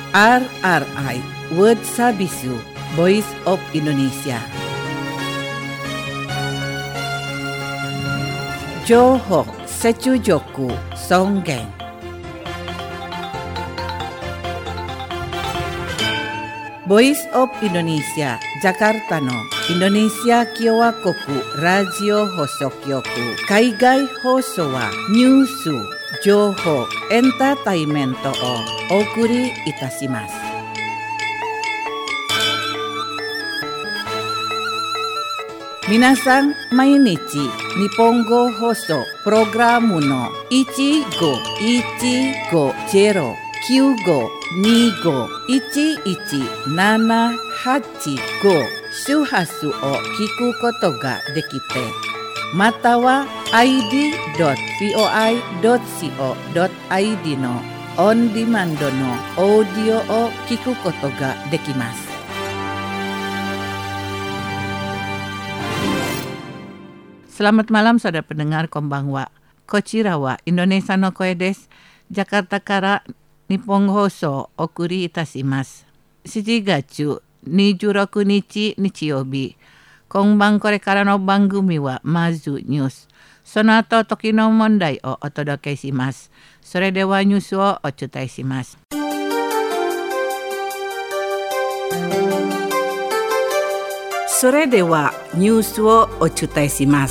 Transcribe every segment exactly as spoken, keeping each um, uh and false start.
R R I World Sabisu Voice of Indonesia. Johor Secujoku Songgeng. Voice of Indonesia Jakarta no Indonesia Kyowa Koku Radio Hosokyoku Kaigai Hoso wa Nyusu Johor Entertainmento o Okuri Itashimasu. Minasan mainichi Nihongo Hoso Programu no oneごいちごゼロきゅうごにごいちいちななはちご周波数を聞くことができて、または アイディードットブイオアイドットシーオードットアイディー のオンディマンドのオーディオを聞くことができます。Selamat malam saudara pendengar, konbanwa. Kochirawa Indonesia no koe desu. Jakarta kara Nippon Hoso okuri itashimasu.しちがつにじゅうろくにち日曜日。今晩これからの番組はまずニュース。その後時の問題をお届けします。それではニュースをお伝えします。それではニュースをお伝えします。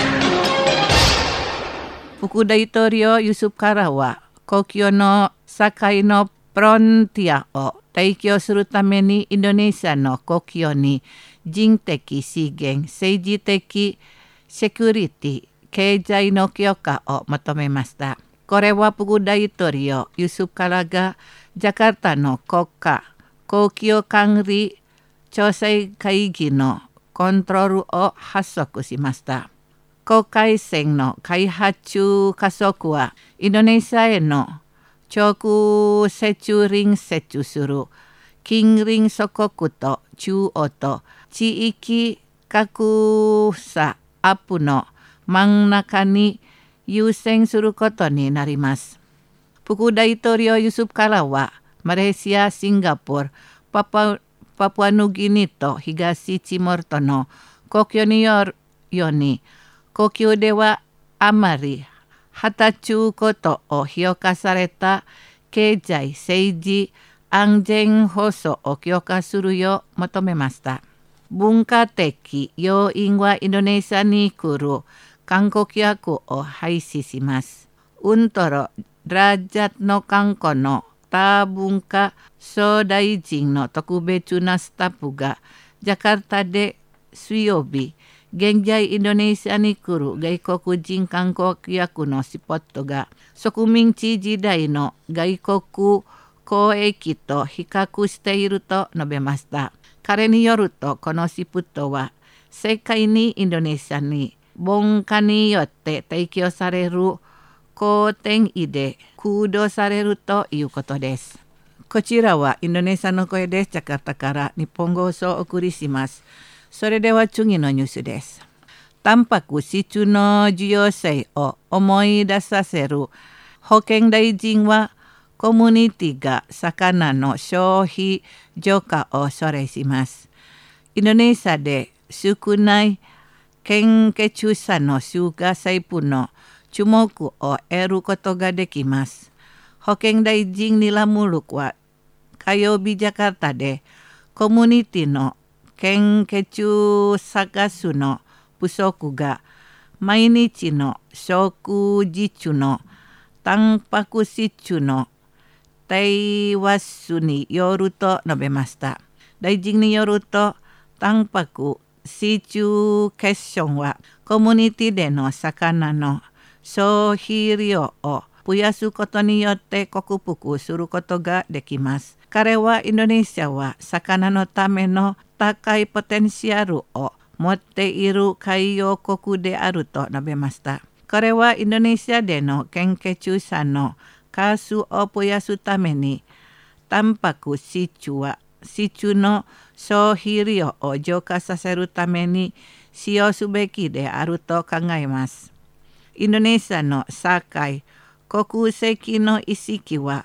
副大統領ユスフからは国境の境のフロンティアを提供するためにインドネシアの国境に人的資源、政治的セキュリティ、経済の強化を求めました。これは副大統領ユスフからがジャカルタの国家公共管理調整会議のコントロールを発足しました。国海線の開発加速はインドネシアへの直接隣接する近隣諸国と中央と地域格差アップの真ん中に優先することになります。副大統領ユスフからはマレーシア、シンガポール、パパパプアヌギニと東チモールとの国境によるように、国境ではあまり果たつことを評価された経済、政治、安全保障を強化するよう求めました。文化的要因はインドネシアに来る観光客を廃止します。うんとろ、ラジャの観光の多文化総大臣の特別なスタッフがジャカルタで水曜日、現在インドネシアに来る外国人観光客のスポットが植民地時代の外国交易と比較していると述べました。彼によるとこのスポットは世界にインドネシアに文化によって提供される公典医で空洞されるということです。こちらはインドネシアの声です。ジャカルタから日本放送をお送りします。それでは次のニュースです。タンパク質の重要性を思い出させる保健大臣はコミュニティが魚の消費増加を奨励します。インドネシアで少ない献血者の数が細部の注目を得ることができます。保健大臣ニラムルクは火曜日ジャカルタでコミュニティの献血探すの不足が毎日の食事中のタンパク質の低和数によると述べました。大臣によるとタンパク質欠損はコミュニティでの魚の消費量を増やすことによって克服することができます。彼はインドネシアは魚のための高いポテンシャルを持っている海洋国であると述べました。彼はインドネシアでの献血者の数を増やすためにタンパク質は質の消費量を増加させるために使用すべきであると考えます。インドネシアの社会、国籍の意識は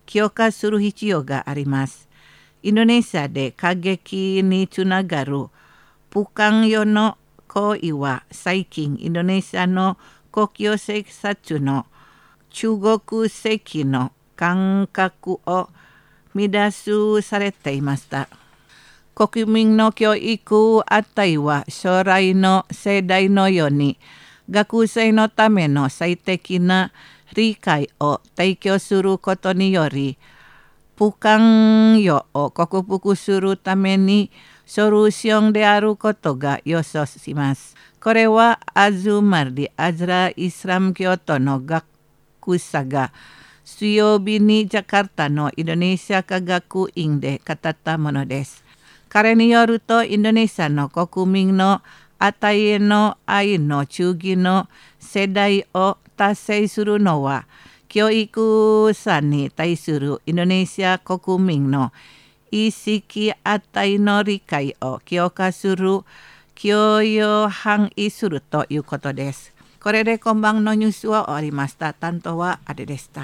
強化する必要があります。インドネシアで過激につながる不寛容の行為は最近インドネシアの公共政策の中国籍の感覚を乱すされていました。国民の教育値は将来の世代のように学生のための最適な理解を提供することにより、不寛容を克服するためにソリューションであることが予想します。これはアズマリ・アズラ・イスラム教徒の学者が水曜日にジャカルタのインドネシア科学院で語ったものです。彼によると、インドネシアの国民の値への愛の忠義の世代を達成するのは、教育者に対するインドネシア国民の意識値の理解を強化する教養範囲するということです。これで今晩のニュースは終わりました。担当はあれでした。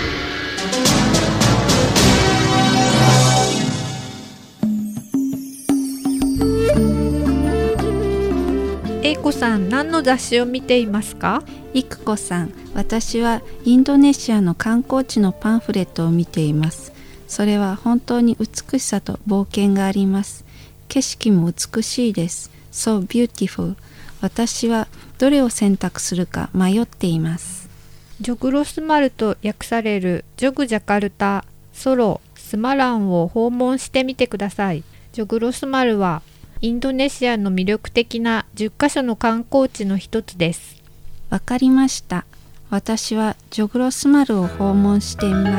えいこさん、何の雑誌を見ていますか？ いくこさん、私はインドネシアの観光地のパンフレットを見ています。それは本当に美しさと冒険があります。景色も美しいです。So beautiful。私はどれを選択するか迷っています。 ジョグロスマルと訳されるジョグジャカルタ、ソロ、スマランを訪問してみてください。ジョグロスマルはインドネシアの魅力的なじゅっかしょの観光地の一つです。 わかりました。私はジョグロスマルを訪問してみます。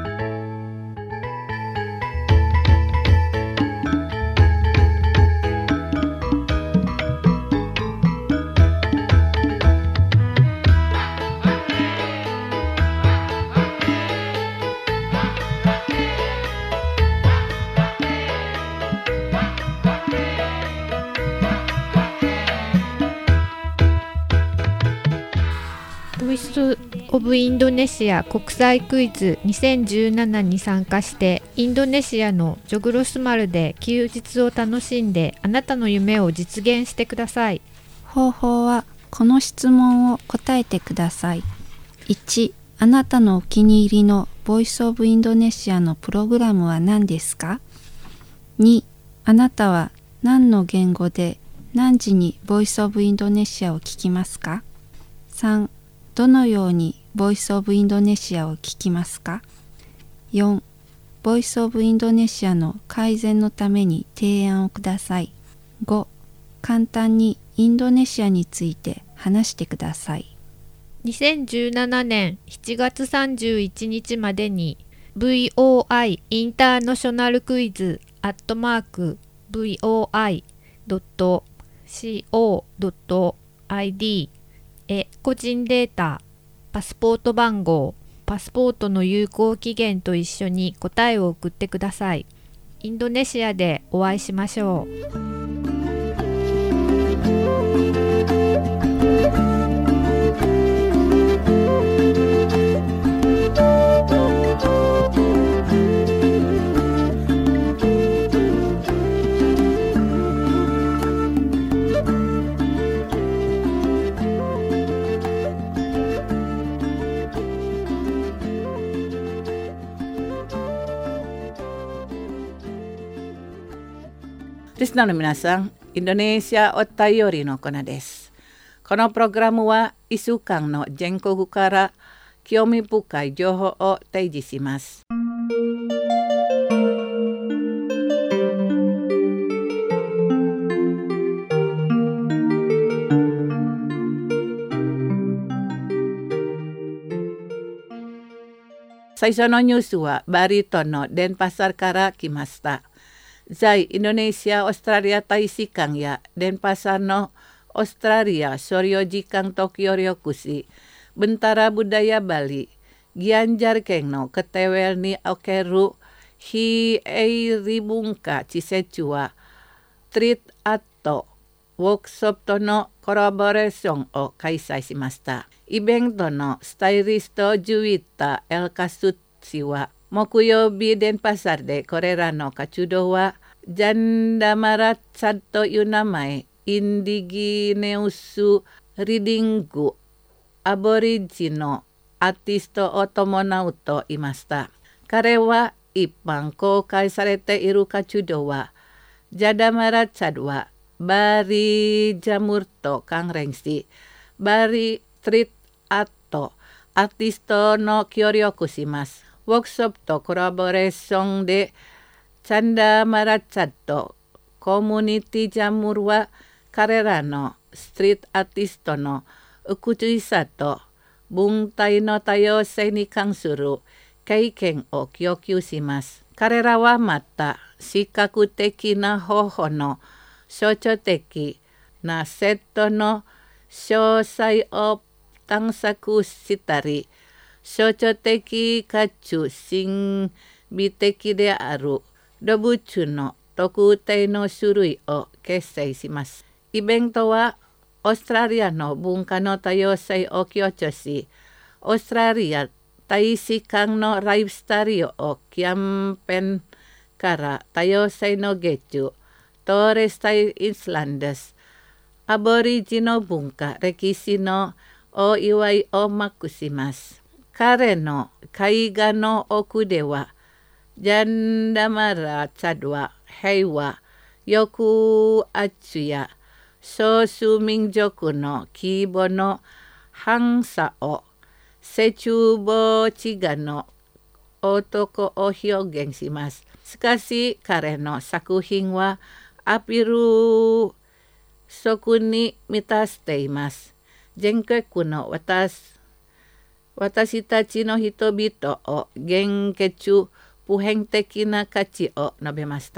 ボイス・オブ・インドネシア国際クイズにせんじゅうななに参加してインドネシアのジョグロスマルで休日を楽しんであなたの夢を実現してください。 方法はこの質問を答えてください。いち、あなたのお気に入りのボイス・オブ・インドネシアのプログラムは何ですか？に、あなたは何の言語で何時にボイス・オブ・インドネシアを聞きますか？さん、どのようにボイスオブインドネシアを聞きますか？よん、ボイスオブインドネシアの改善のために提案をください。ご、簡単にインドネシアについて話してください。 にせんじゅうななねんしちがつさんじゅういちにちまでに ブイオーアイ インターナショナルクイズアットマーク ブイオーアイドットコードットアイディー へ個人データ、パスポート番号、パスポートの有効期限と一緒に答えを送ってください。インドネシアでお会いしましょう。 リスナーの皆さん、インドネシアお便りのコーナーです。このプログラムはいっしゅうかんの全国から興味深い情報を提示します。最初のニュースはバリ島のデンパサルから来ました。在インドネシア・オーストラリア大使館やデンパサルのオーストラリア所領時間と協力し、Bentara Budaya Bali, Gianjar Kengno, Ketewel ni Okeru, Hi Eiribungka Cisechua, Treat Atto, Workshop とのコラボレーションを開催しました。イベントのスタイリストジュイッタ・エルカスッ日は木曜日電pasarでこれらの活動はジャンダマラッツァという名前インディギネウスリディングアボリジのアーティストを伴うと言いました。彼は一般公開されている活動はジャダマラッツァはバリジャムルと関連しバリストリートアートアーティストの協力します。ワークショップとコラボレーションでチャンダマラッツァとコミュニティジャムルは彼らのストリートアーティストの美しさと文体の多様性に関する経験を供給します。彼らはまた視覚的な方法の象徴的なセットの詳細を探索したり、象徴的かつ神秘的である動物の特定の種類を結成します。イベントはオーストラリアの文化の多様性を強調し、オーストラリア大使館のライフスタイルをキャンペーンから多様性の芸術、トーレスタイル・イスランドス、アボリジの文化、歴史のお祝いをマークします。彼の絵画の奥では、ジャンダマラツァドは平和、抑圧や少数民族の規模の反差を接望地画の男を表現します。しかし彼の作品はアピール色に満たしています。全国の 私, 私たちの人々を元気普遍的な価値を述べました。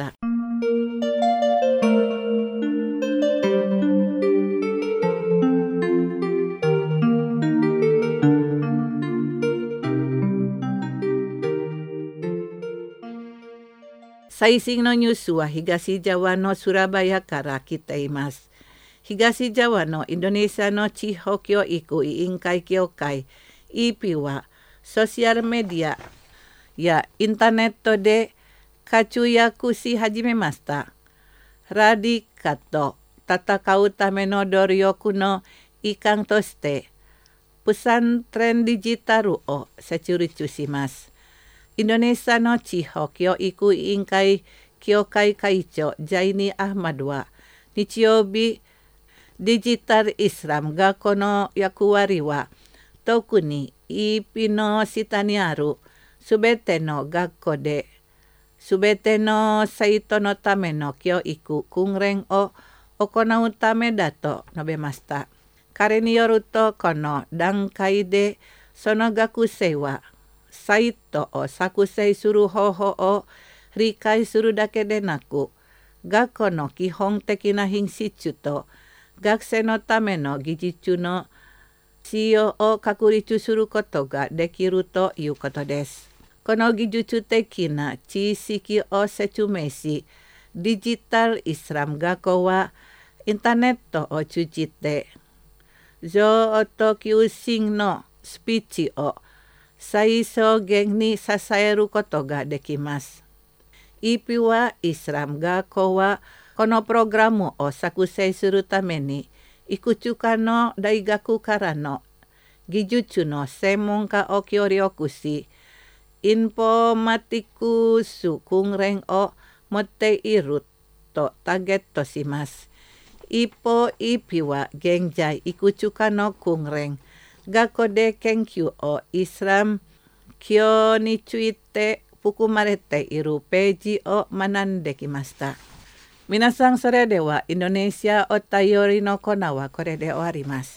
最新のニュースは東ジャワのスラバヤから来ています。東ジャワのインドネシアの地方教育委員会協会 イーピー はソーシャルメディアやインターネットで活躍し始めました。ラディカと戦うための努力の一環としてプサントレンデジタルを設立します。インドネシアの地方教育委員会協会会長ジャイニー・アフマドは日曜日デジタルイスラム学校の役割は特に イーピー の下にあるすべての学校ですべての生徒のための教育訓練を行うためだと述べました。彼によるとこの段階でその学生はサイトを作成する方法を理解するだけでなく、学校の基本的な品質と学生のための技術の使用を確立することができるということです。この技術的な知識を説明し、デジタルイスラム学校はインターネットを通じて情と求心のスピーチを最小限に支えることができます。イーピー はイスラム学校はこのプログラムを作成するためにいくつかの大学からの技術の専門家を協力し、インフォマティクス訓練を持っているとターゲットします。一方、イーピー は現在いくつかの訓練、学校で研究をイスラム教について含まれているページを学んできました。皆さん、それではインドネシアお便りのコーナーはこれで終わります。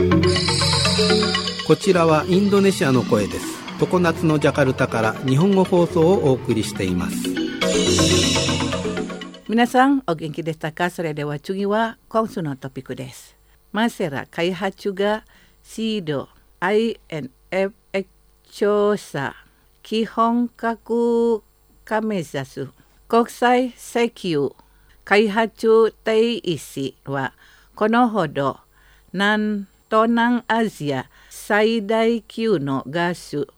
こちらはインドネシアの声です。常夏のジャカルタから日本語放送をお送りしています。 皆さんお元気でしたか？それでは次は今週のトピックです。マセラ開発がシード アイエヌエフ 調査基本格化目指す国際石油開発停止はこのほど南東南アジア最大級のガス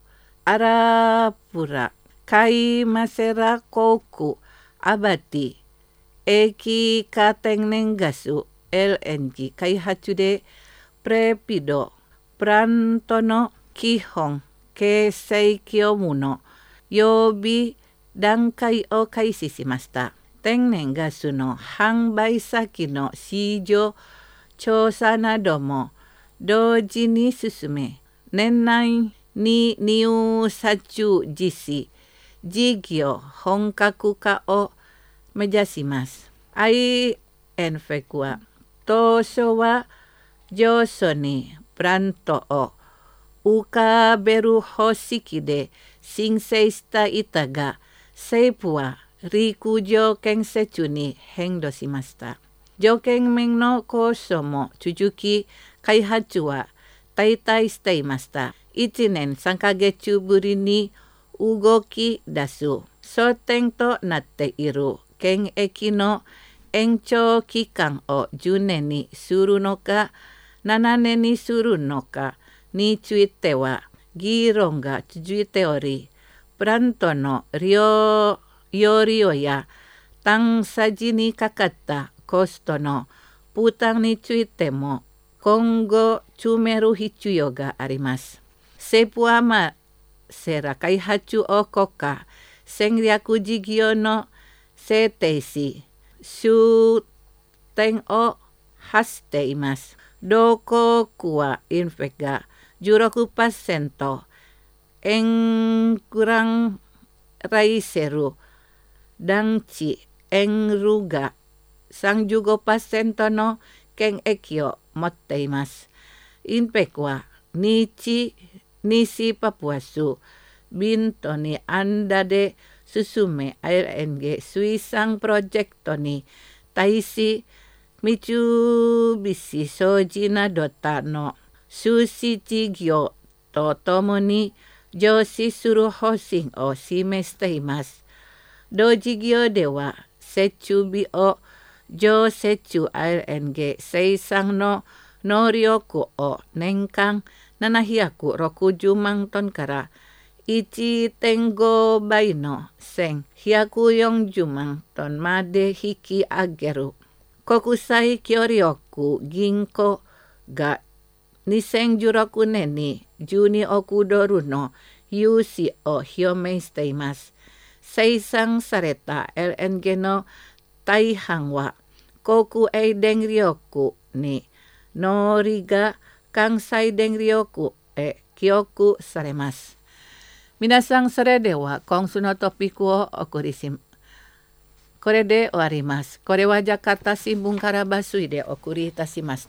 アラプラカイマセラ航空アバティ液化天然ガス エルエヌジー 開発でプレピドプラントの基本形成業務の予備段階を開始しました。天然ガスの販売先の市場調査なども同時に進め、年内に入札実施、事業本格化を目指します。アイエヌフェク は当初は上手にプラントを浮かべる方式で申請していたが、政府は陸上建設に変動しました。条件面の交渉も続き、開発は停滞していました。いちねんさんかげつぶりに動き出す争点となっている検疫の延長期間をじゅうねんにするのかななねんにするのかについては議論が続いており、プラントの容量や探査時にかかったコストの負担についても今後詰める必要があります。政府はマセラ開発を国家戦略事業の制定し、終点を発しています。同国はインフェが じゅうろくパーセント、エングランライセル、団地、エンルが さんじゅうごパーセント の権益を持っています。インペクは日、西パプアス、ビントにアンダで進め エルエヌジー 水産プロジェクトに対し、三菱商事など他の出資事業とともに上司する方針を示しています。同事業では設備を常設 エルエヌジー 生産の能力を年間ななひゃくろくじゅうまんトンから いってんご 倍のせんひゃくよんじゅうまんトンまで引き上げる。国際協力銀行がにせんじゅうろくねんにじゅうにおくドルの融資を表明しています。生産された エルエヌジー の大半は国営電力に乗りが関西電力へ記憶されます。皆さん、それでは今週のトピックをお送りします。これで終わります。これはジャカルタ新聞から抜粋でお送りいたしました。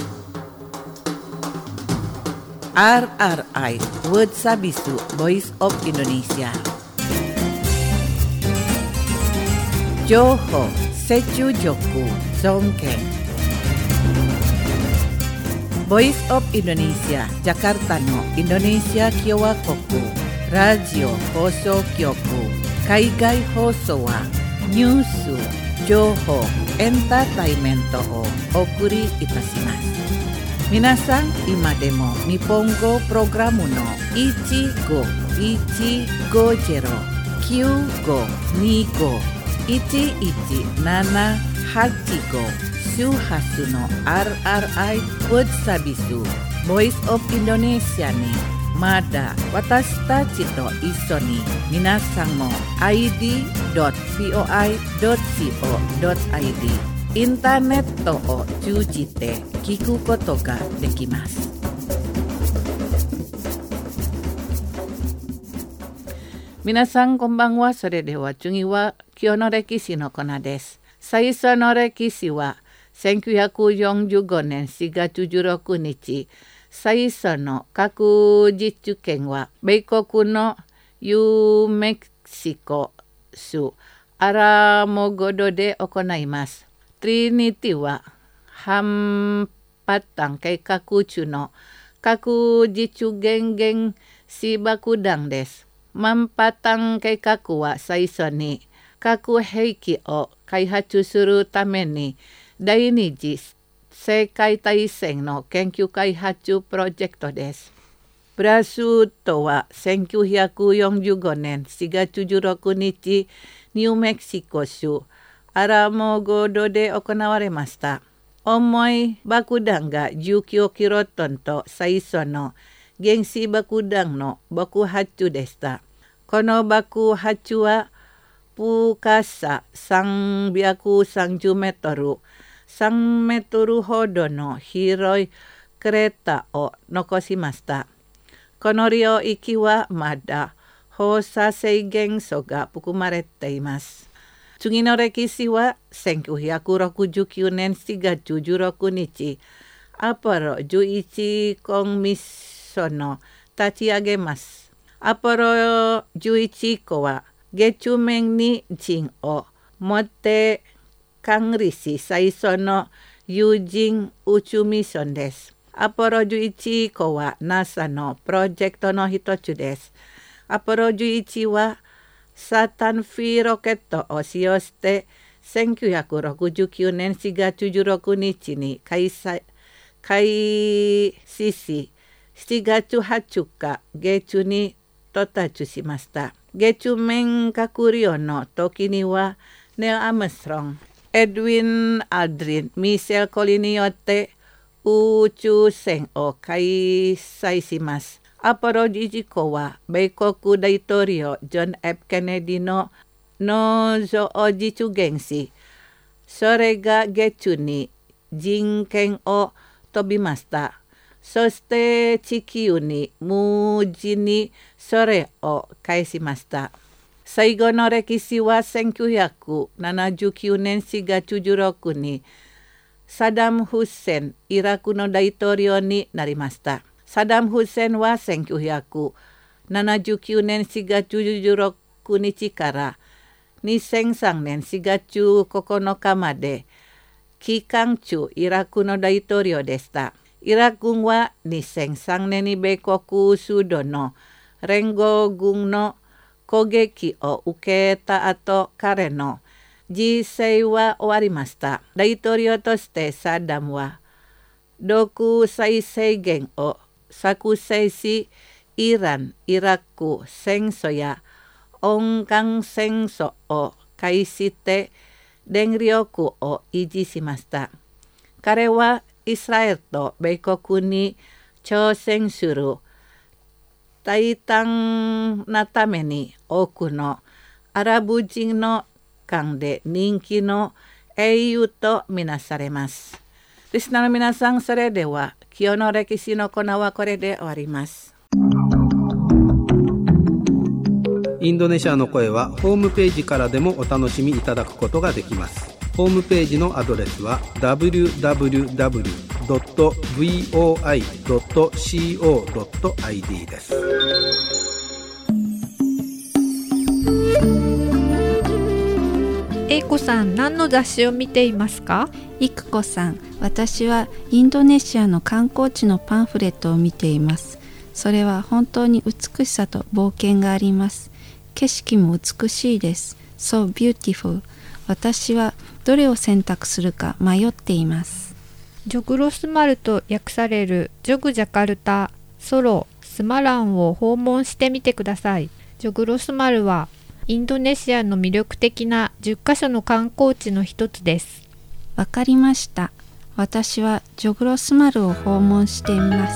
アールアールアイ Word Sabisu Voice of Indonesia 情報、接中力、尊敬 Voice of Indonesia ジャカルタのインドネシア共和国ラジオ放送局海外放送はニュース、情報、エンターテインメントをお送りいたします。皆さん、今でも日本語プログラムのいちごいちごゼロ きゅうごにご いちいちななはちご 周波数の アールアールアイ Word Sabisu Voice of Indonesia にまだ私たちと一緒に皆さんも アイディードットビーオーアイドットシーオードットアイディー インターネットを通じて聞くことができます。皆さんこんばんは。それでは次は今日の歴史のコーナーです。最初の歴史はせんきゅうひゃくよんじゅうごねんしがつじゅうろくにち、最初の核実験は米国のユーメキシコ州アラモゴドで行います。トリニティは半端単計画中の核実現原子爆弾です。マンパタン計画は最初に核兵器を開発するために第二次世界大戦の研究開発プロジェクトです。 ブラスウッドはせんきゅうひゃくよんじゅうごねんしがつじゅうろくにち、ニューメキシコ州アラモゴドで行われました。重い爆弾がじゅうきゅうキロトンと最初の原子爆弾の爆発でした。この爆発は深ささんびゃくさんじゅうメートル、さんメートルほどの広いクレーターを残しました。この領域はまだ放射性元素が含まれています。次の歴史はせんきゅうひゃくろくじゅうきゅうねんしがつじゅうろくにち、アポロじゅういち号ミッションを立ち上げます。アポロじゅういち号は月面に人を持って管理し最初の有人宇宙ミッションです。アポロじゅういち号は ナサ のプロジェクトの一つです。アポロじゅういちはサタンフィーロケットを使用してせんきゅうひゃくろくじゅうきゅうねんしがつじゅうろくにちに開催開始し、しちがつはつか月に到達しました。月面閣僚の時にはネオ・アームストロン、エドウィン・アルドリン、ミシェル・コリによって宇宙船を開催します。アポロじゅういち号は米国大統領ジョン・ F ・ケネディの農場を実現し、それが月に人権を飛びました。そして地球に無事にそれを返しました。最後の歴史はせんきゅうひゃくななじゅうきゅうねんしがつじゅうろくにサダム・フセン、イラクの大統領になりました。サダム・フセンはせんきゅうひゃくななじゅうきゅうねんしがつじゅうろくにちからにせんさんねんしがつここのかまで期間中イラクの大統領でした。イラク軍はにせんさんねんに米国主導の連合軍の攻撃を受けた後、彼の人生は終わりました。大統領としてサダムは独裁政権を作成し、イラン・イラク戦争や温暖戦争を介して電力を維持しました。彼はイスラエルと米国に挑戦する大胆なために多くのアラブ人の間で人気の英雄とみなされます。リスナーの皆さん、それでは今日の歴史のコーナーはこれで終わります。 インドネシアの声はホームページからでもお楽しみいただくことができます。ホームページのアドレスは ダブリューダブリューダブリュードットブイオーアイドットコードットアイディー です。 英子さん、何の雑誌を見ていますか？ いくこさん、私はインドネシアの観光地のパンフレットを見ています。それは本当に美しさと冒険があります。景色も美しいです。So beautiful。私はどれを選択するか迷っています。 ジョグロスマルと訳されるジョグジャカルタ、ソロ、スマランを訪問してみてください。ジョグロスマルはインドネシアの魅力的なじゅっかしょの観光地の一つです。 わかりました。私はジョグロスマルを訪問してみます。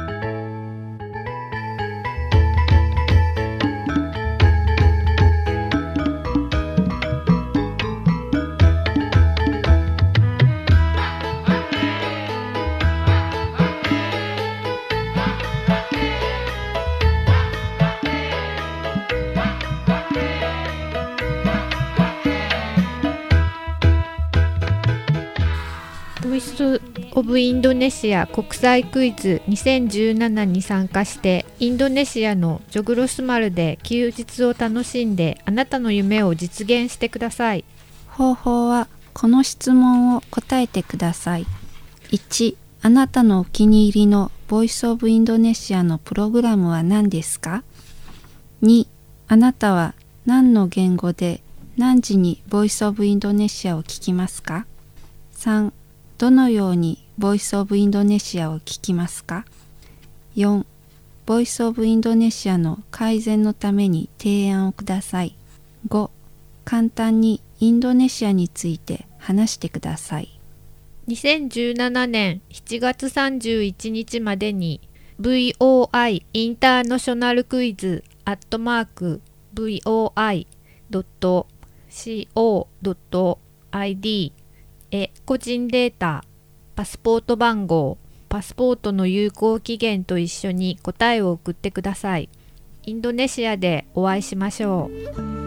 ボイスオブインドネシア国際クイズにせんじゅうななに参加してインドネシアのジョグロスマルで休日を楽しんであなたの夢を実現してください。 方法はこの質問を答えてください。いち、あなたのお気に入りのボイスオブインドネシアのプログラムは何ですか？に、あなたは何の言語で何時にボイスオブインドネシアを聞きますか？さん、どのようにボイスオブインドネシアを聞きますか？よん、 ボイスオブインドネシアの改善のために提案をください。ご、簡単にインドネシアについて話してください。 にせんじゅうななねんしちがつさんじゅういちにちまでに ブイオーアイ インターナショナルクイズアットマーク ブイオーアイドットコードットアイディー へ個人データ、パスポート番号、パスポートの有効期限と一緒に答えを送ってください。インドネシアでお会いしましょう。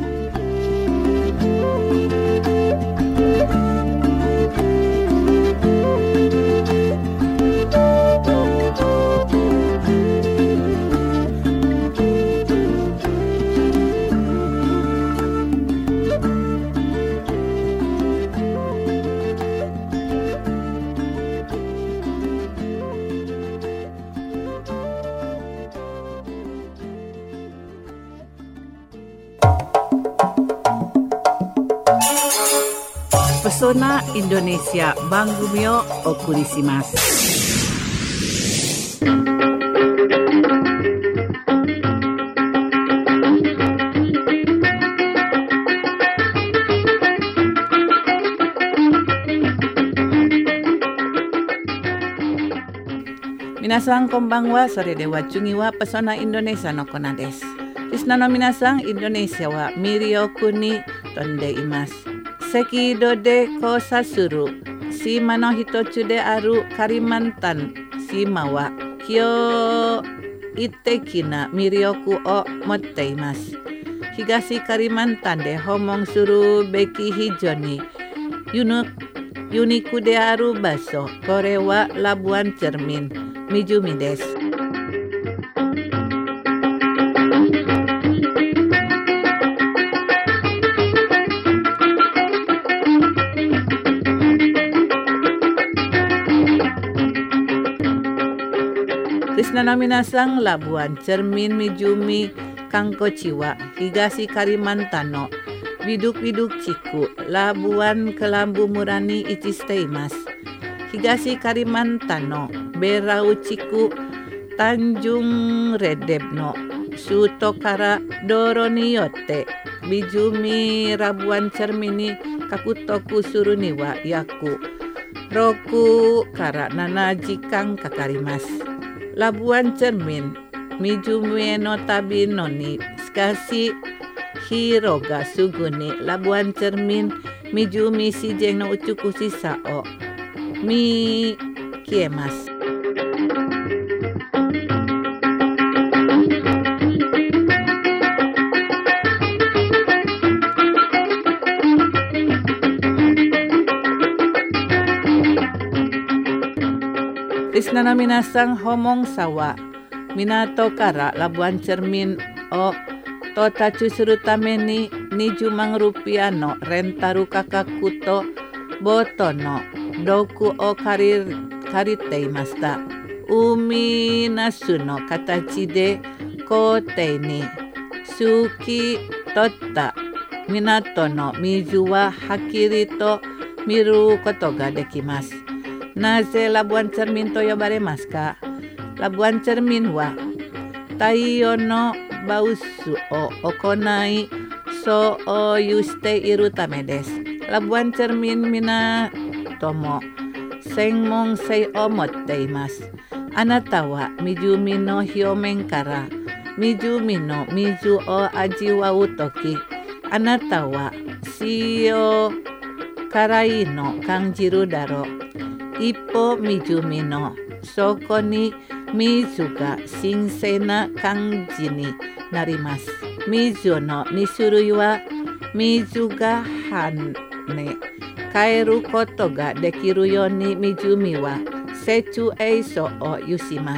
Pesona Indonesia 番組をお送りします。皆さんこんばんは。それでは次はPesona Indonesiaのコーナーです。リスナーの皆さん、インドネシアは魅力に富んでいます。赤道で交差する島の一つであるカリマンタン島は驚異的な魅力を持っています。東カリマンタンで訪問するべき非常にユニユニークである場所、これはラブアンチェルミン湖です。リスナーの皆さん、ラブアンチェルミン湖観光地は東カリマンタンのビドゥクビドゥク地区ラブアンクランブ村に位置しています。東カリマンタンのベラウ地区タンジュンレデブの首都から道路によって湖ラブアンチェルミンに獲得するには約ろくからななじかんかかります。ラブアンチェルミン湖への旅のにしかし広がすぐにラブアンチェルミン湖自然の美しさを見消えます。リスナーの皆さん、訪問者は港からラブアンチェルミンを到達するためににじゅうまんルピアのレンタル価格とボートの道具を借り、借りていました。海なすの形で高低に透き通った港の水ははっきりと見ることができます。なぜラブアンチェルミンと呼ばれますか？ラブアンチェルミンは太陽のバウスを行いそう有しているためです。ラブアンチェルミン港も専門性を持っています。あなたは湖の表面から湖の水を味わうとき、あなたは塩辛いの感じるだろう。一方、湖の底に水が新鮮な感じになります。水のに種類は水が跳ね帰ることができるように湖は成虫映像を有します。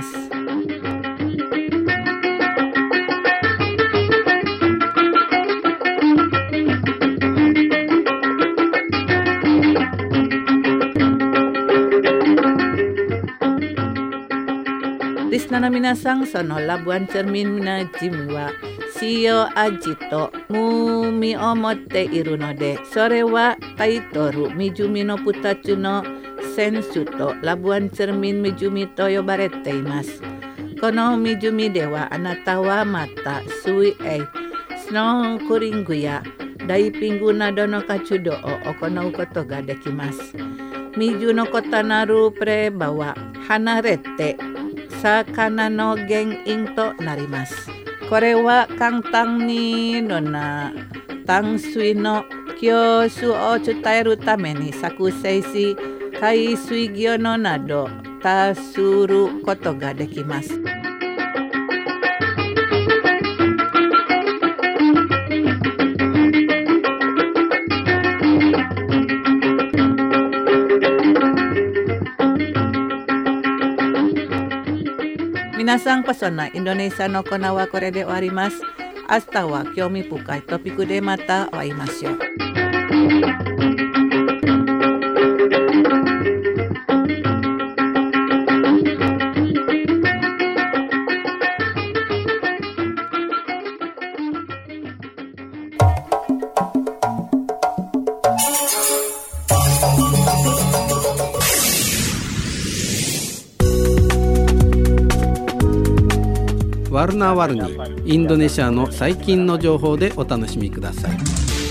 リスナーの皆さん、そのラブアンチェルミン湖は塩味と無味を持っているので、それはタイトル湖のふたつの泉州とラブアンチェルミン湖と呼ばれています。 この湖ではあなたはまた水泳、スノークリングやダイビングなどの活動を行うことができます。水の異なるプレーバは離れて魚の原因となります。これは簡単にのな淡水の教習を伝えるために作成し、海水魚のなど足することができます。皆さんこそなインドネシアのコーナーはこれで終わります。明日は興味深いトピックでまた会いましょう。 ワルナワルニ、インドネシアの最近の情報でお楽しみください。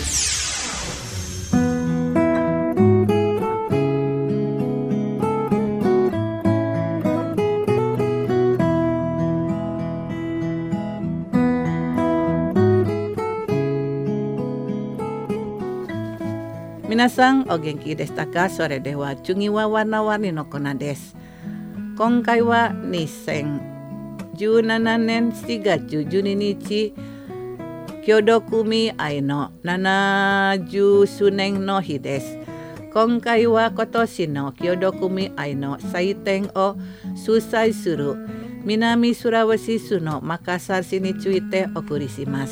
皆さんお元気でしたか？それでは次はワルナワルニのコーナーです。今回はにせんじゅうななねんしちがつじゅうににち、協同組合のななじゅっしゅうねんの日です。今回は今年の協同組合の祭典を主催する南スラウェシ州のマカサル市についてお送りします。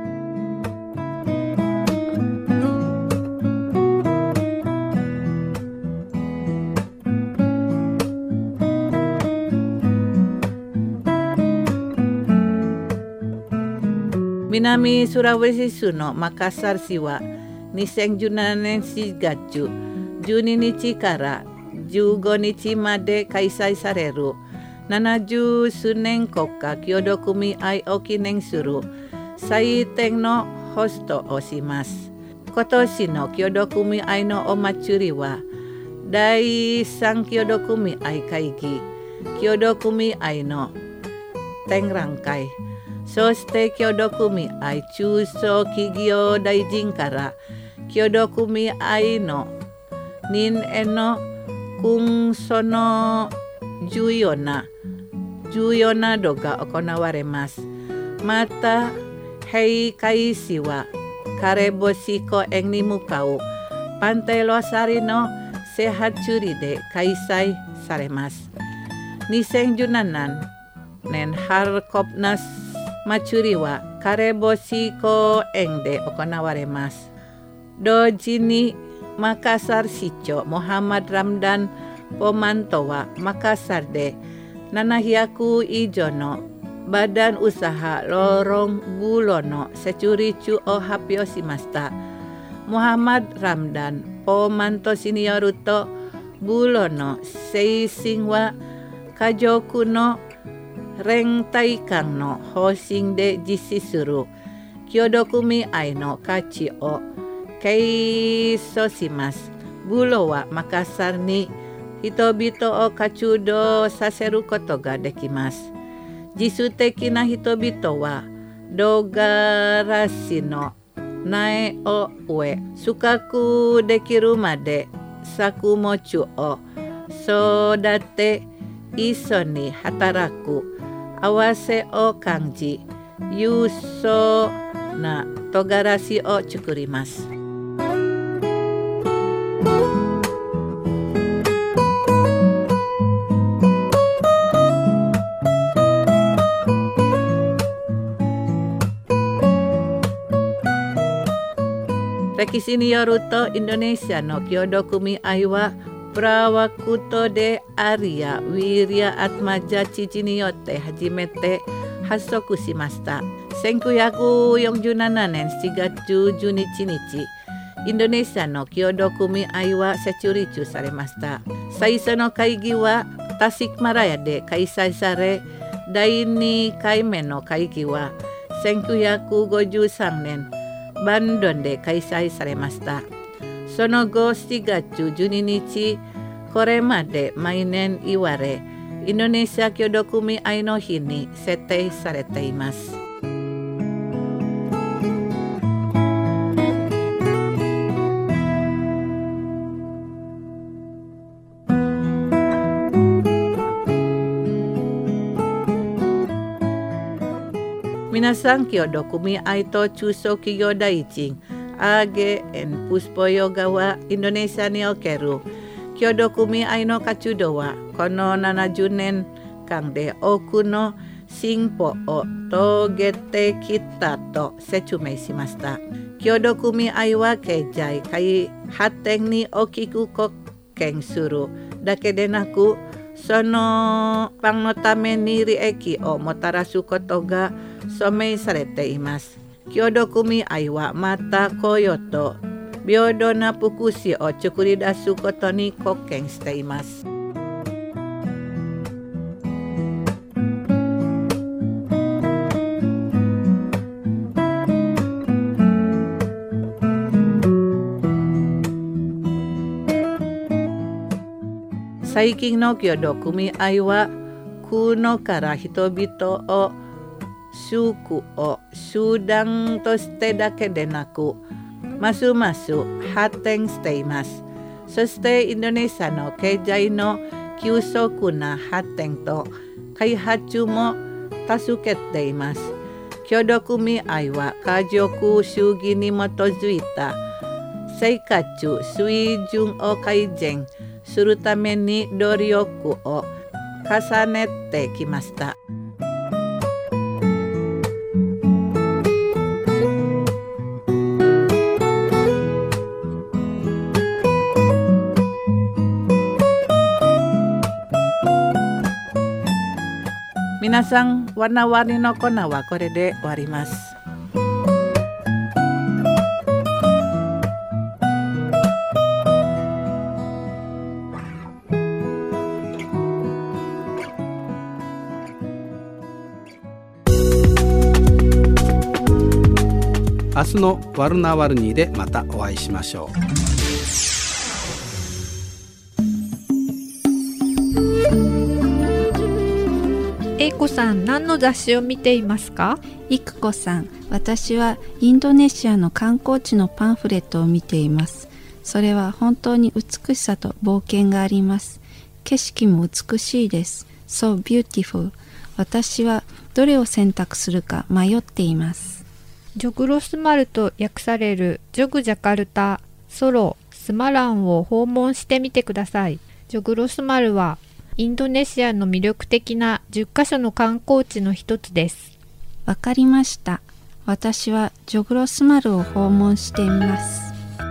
南スラウェシ州のマカサル市はにせんじゅうななねんしがつじゅうににちからじゅうごにちまで開催されるななじゅっしゅうねん国家協同組合を記念する祭典のホストをします。今年の協同組合のお祭りはだいさん協同組合会議、協同組合の展覧会、そして協同組合中小企業大臣から協同組合の任への勲章の重要な重要などが行われます。また閉会式はカレボシ公園に向かうパンテロサリの整髪地で開催されます。にせんじゅうななねん春コプナス祭りはカレボシ公園で行われます。同時にマカサル市長モハマド・ラムダン・ポマントはマカサルでななひゃく以上のバダンウサハロロングロの設立を発表しました。モハマド・ラムダン・ポマント氏によると、ブロの精神は家族の連帯感の方針で実施する協同組合の価値を継承します。ブロはマカサルに人々を活動させることができます。自主的な人々は唐辛子の苗を植え、収穫できるまで作物を育て、一緒に働く合せを感じ、優秀な唐辛子を作ります。歴史によると、インドネシアの協同組合はプラワクトでアリア・ウィリア・アトマジャ父によって初めて発足しました。せんきゅうひゃくよんじゅうななねんしがつじゅうににち、インドネシアの協同組合は設立されました。最初の会議はタシックマラヤで開催され、 だいにかいめの会議はせんきゅうひゃくごじゅうさんねんバンドンで開催されました。その後しちがつじゅうににち、これまで毎年言われ、インドネシア協同組合の日に設定されています。皆さん協同組合と中小企業第一アーゲエンプスポヨガはインドネシアにおける協同組合の活動はこのななじゅうねんかんで多くの進歩を遂げてきたと説明しました。協同組合は経済発展に大きく貢献するだけでなく、そのパンのために利益をもたらすことが証明されています。協同組合はまた雇用と平等な福祉を作り出すことに貢献しています。最近の協同組合は苦悩から人々を救う手段としてだけでなく、ますます発展しています。そしてインドネシアの経済の急速な発展と開発も助けています。協同組合は家族主義に基づいた生活水準を改善するために努力を重ねてきました。皆さん、わなわりのコーナーはこれで終わります。 明日のワルナワルニーでまたお会いしましょう。 えいこさん、何の雑誌を見ていますか？ いくこさん、私はインドネシアの観光地のパンフレットを見ています。それは本当に美しさと冒険があります。景色も美しいです。So beautiful。私はどれを選択するか迷っています。 ジョグロスマルと訳されるジョグジャカルタ、ソロ、スマランを訪問してみてください。ジョグロスマルはインドネシアの魅力的なじゅっかしょの観光地の一つです。 わかりました。私はジョグロスマルを訪問してみます。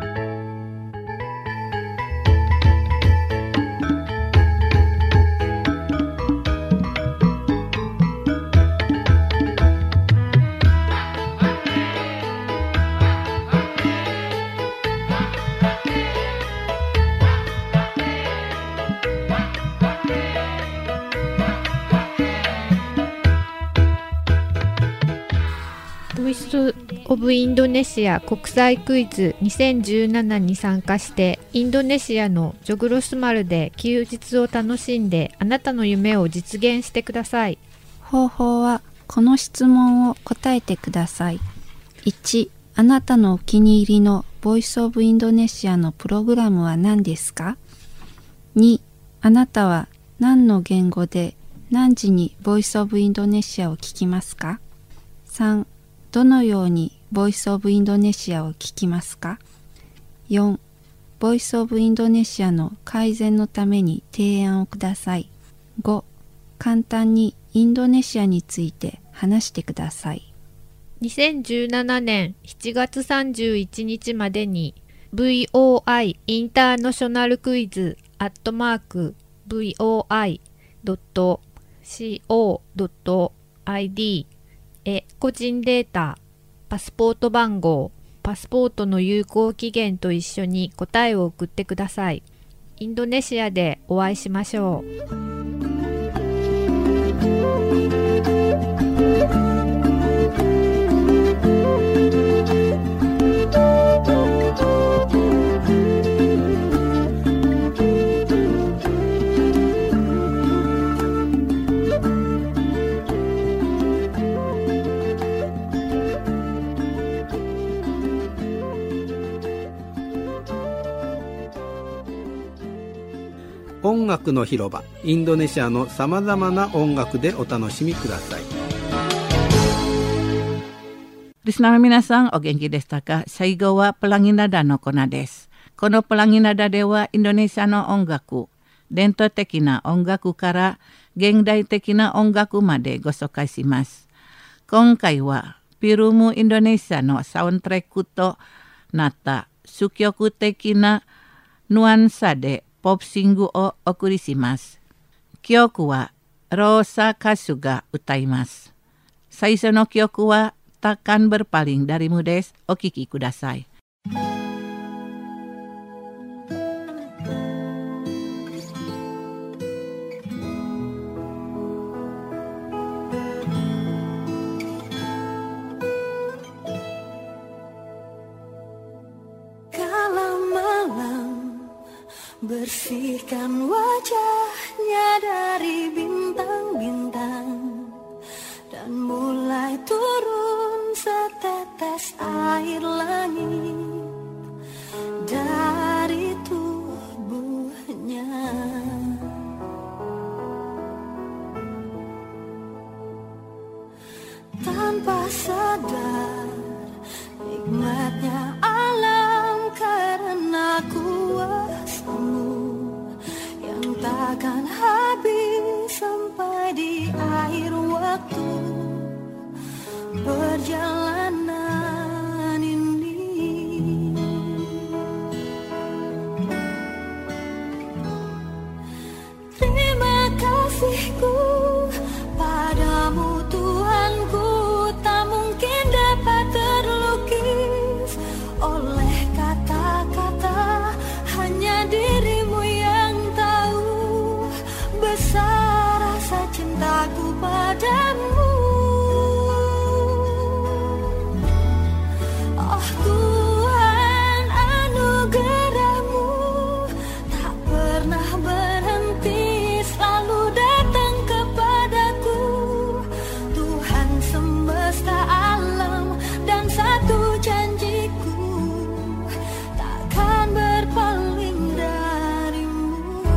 ボイス・オブ・インドネシア国際クイズにせんじゅうななに参加してインドネシアのジョグロスマルで休日を楽しんであなたの夢を実現してください。 方法はこの質問を答えてください。いち、あなたのお気に入りのボイス・オブ・インドネシアのプログラムは何ですか？に、あなたは何の言語で何時にボイス・オブ・インドネシアを聞きますか？さん、どのようにボイスオブインドネシアを聞きますか？よん、ボイスオブインドネシアの改善のために提案をください。ご、簡単にインドネシアについて話してください。 にせんじゅうななねんしちがつさんじゅういちにちまでに ブイオーアイ インターナショナルクイズアットマーク ブイオーアイドットコードットアイディー へ個人データ、パスポート番号、パスポートの有効期限と一緒に答えを送ってください。インドネシアでお会いしましょう。 音楽の広場、インドネシアのさまざまな音楽でお楽しみください。 Listener minasan, o genki desu ka? Saigo wa Pelangi Nada no Kona desu. Kono Pelangi Nada de wa Indonesia no ongaku, dento tekina ongaku kara gendai tekina ongaku made gosokai shimasu. Konkai wa Pirumu Indonesia no soundtrack to nata sukyoku tekina nuansa de pop singu o okuri shimasu. Kyoku wa Rosa Kasu ga utaimasu. Saiso no kyoku wa Takkan Berpaling darimu desu. Okiki kudasai. Bersihkan wajahnya dari bintang-bintang dan mulai turun setetes air langit dari tubuhnya. Tanpa sadar nikmatnya alam karena kuasamu yang takkan habis sampai di akhir waktu perjalanan ini. Terima kasihku padamu Tuhanku, tak mungkin dapat terlukis oleh kata-kata, hanya dirimu yang tahu besar rasa cintaku padamu. Oh Tuhan, anugerahmu tak pernah berhenti, selalu datang kepadaku. Tuhan semesta alam dan satu janjiku, takkan berpaling darimu.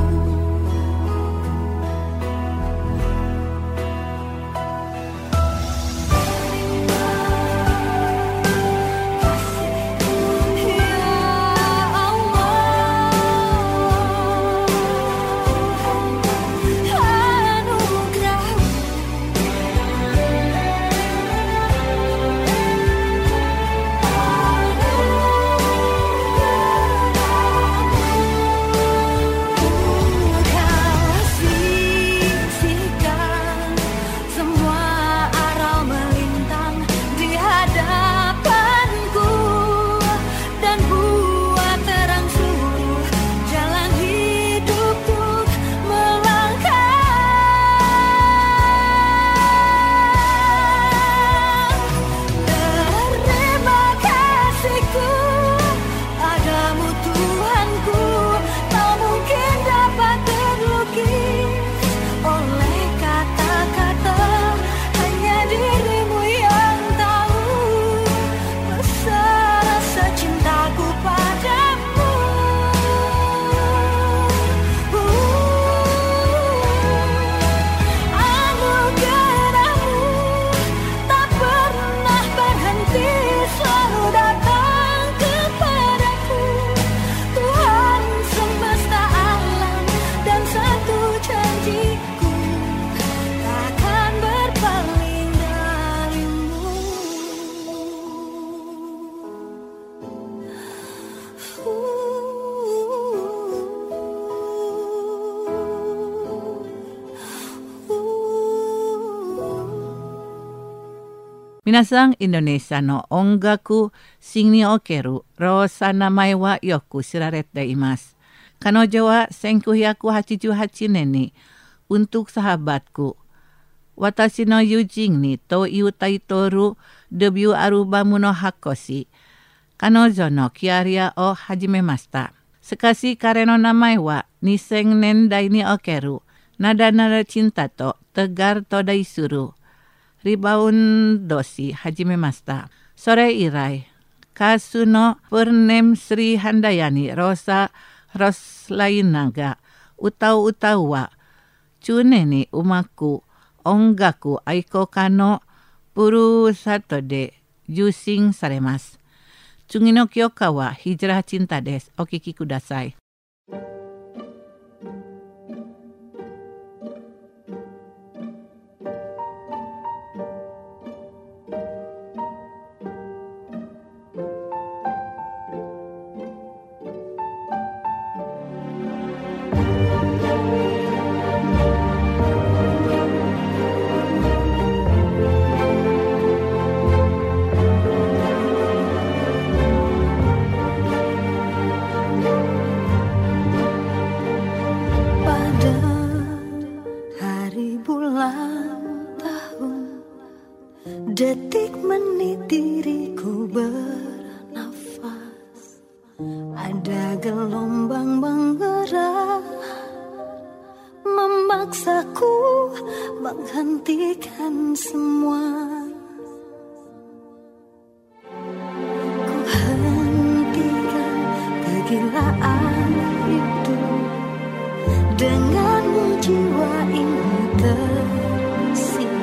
Minasang Indonesia no ongaku shing ni okeru Rosa namae wa yoku shirarete imasu. Kanojo waせんきゅうひゃくはちじゅうはちねんに untuk sahabatku watashi no yujin ni to iutai toru debut alubamu no hakoshi. Kanojo no kiaria o hajimemashita. Sekasi kare no namae wa ni sen nendai ni okeru nada-nada cinta to tegar to daisuru. Rebound dosi hajimemashita. Sore irai kasu no Purnem Sri Handayani Rosa Roslainaga Utau-utau wa chune ni umaku ongaku aikoka no furusato de jushin saremasu. Tsugi no kyoka wa Hijrah Cinta desu. Okiki kudasai. Detik menit diriku bernafas, ada gelombang menggerak memaksaku menghentikan semua. Ku hentikan kegilaan itu, denganmu jiwa ini tersirat.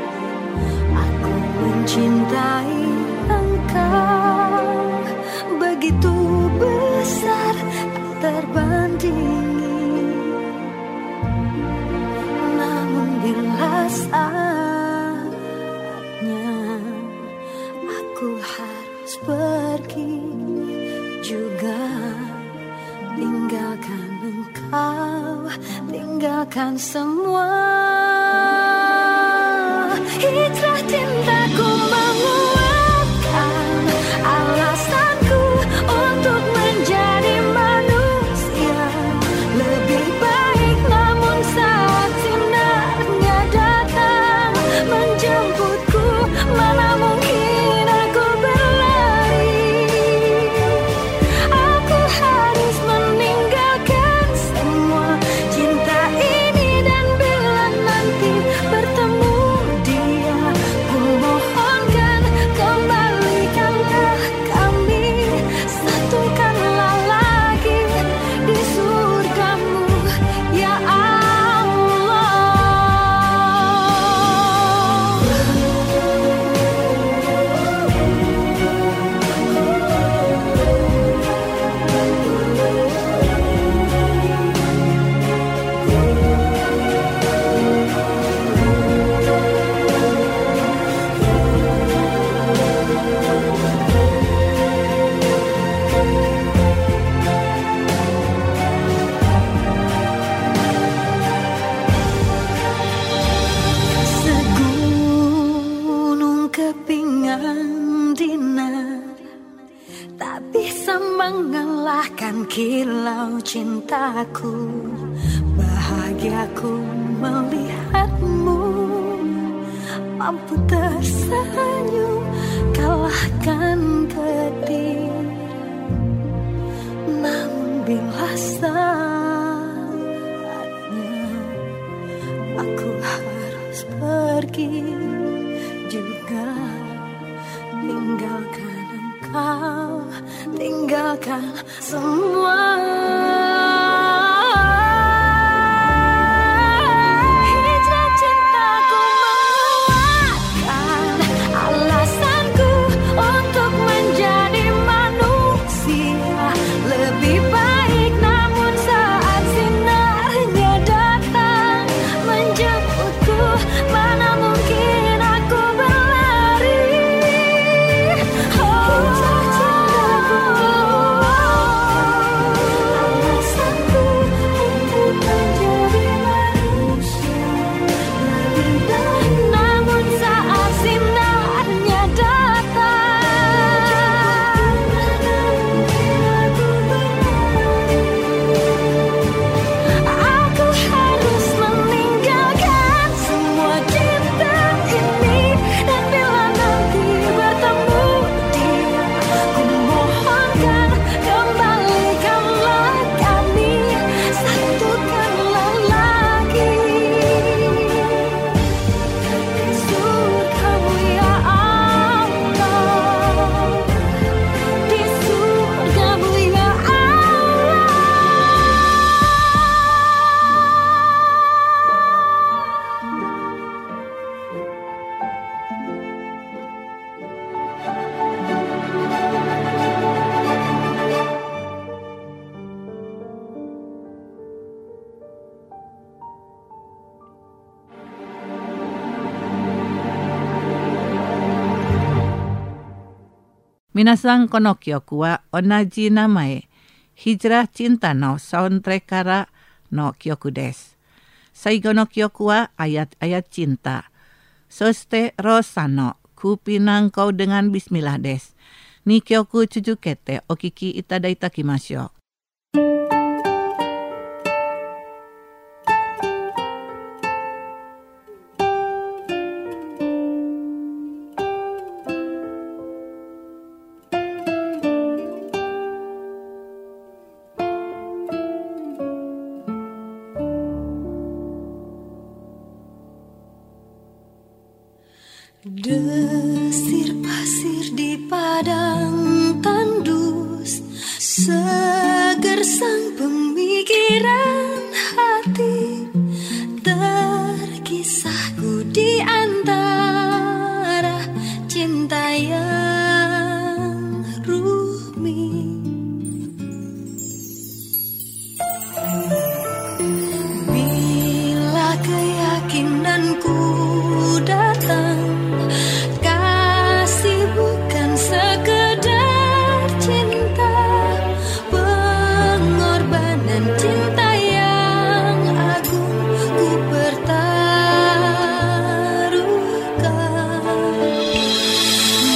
Mencintai engkau begitu besar, tak terbandingi. Namun bila saatnya aku harus pergi juga, tinggalkan engkau, tinggalkan semua. Hijrah cintaku menguatkan alasanku untuk menjadi manusia lebih baik. Namun saat sinarnya datang menjemputku, mana mungkin aku berlari. Aku harus meninggalkan semua cinta ini, dan bila nanti bertemu mengalahkan kilau cintaku. Bahagiaku melihatmu mampu tersenyum kalahkan petir. Namun bila saatnya aku harus pergi juga, tinggalkan engkau, tinggalkan semua. Hijrah cintaku menguatkan alasanku untuk menjadi manusia lebih baik. Namun saat sinarnya datang menjemputku, mana mungkin aku berlari. Oh, hijrah cintaku, alasanku Minasan kono kyoku wa onaji namae Hijrah Cinta no soundtrack kara no kyoku desu. Saigo no kyoku wa ayat-ayat cinta. Soste Rosa no Kupinangkou dengan Bismillah desu. Ni kyoku chujukete okiki itadai takimashou. Desir pasir di padang tandus, segersang pemikiran hati, terkisahku di antara cinta yang rumit. Bila keyakinanku datang, bukan sekedar cinta, pengorbanan cinta yang agung ku pertaruhkan.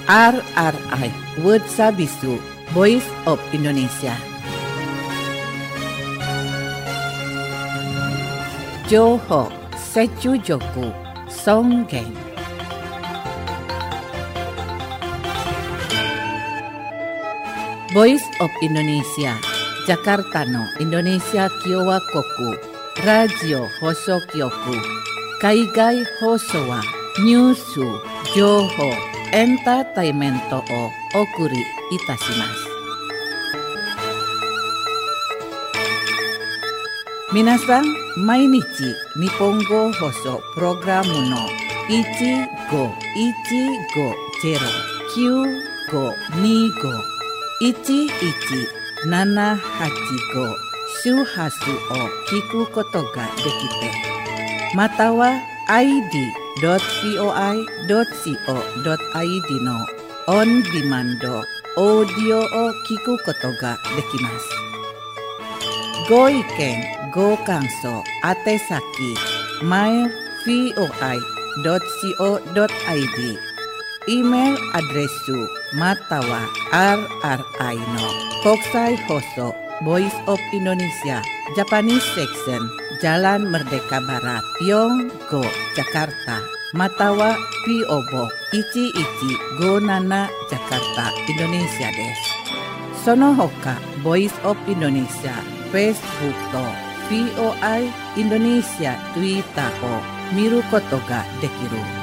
R R I World Sabisu Voice of Indonesia. Johor Sechujoku Songgeng. Voice of Indonesia Jakarta no Indonesia Kyowa Koku Radio Hoso Kyoku Kaigai Hoso wa Nyusu Johor Entertainmento o Okuri Itashimasu. Minasan, mainichi Nippongo Hoso Programu no ichi go ichi go zero kyu go ni go ichi ichi nana hachi go shuhasu o kiku koto ga dekite. Mata wa i d dot voi dot co dot i d no on demand audio o kiku koto ga dekimasu. Go iken, go kanso, atesaki, mail voi dot co dot i d, email adresu matawa rri no Kokusai Hoso Voice of Indonesia Japanese Section Jalan Merdeka Barat Yonggo Jakarta Matawa P O Box ichi ichi go nana Jakarta Indonesia desu. Sono hoka Voice of Indonesia Facebook to V O I Indonesia Twitter o miru koto ga dekiru.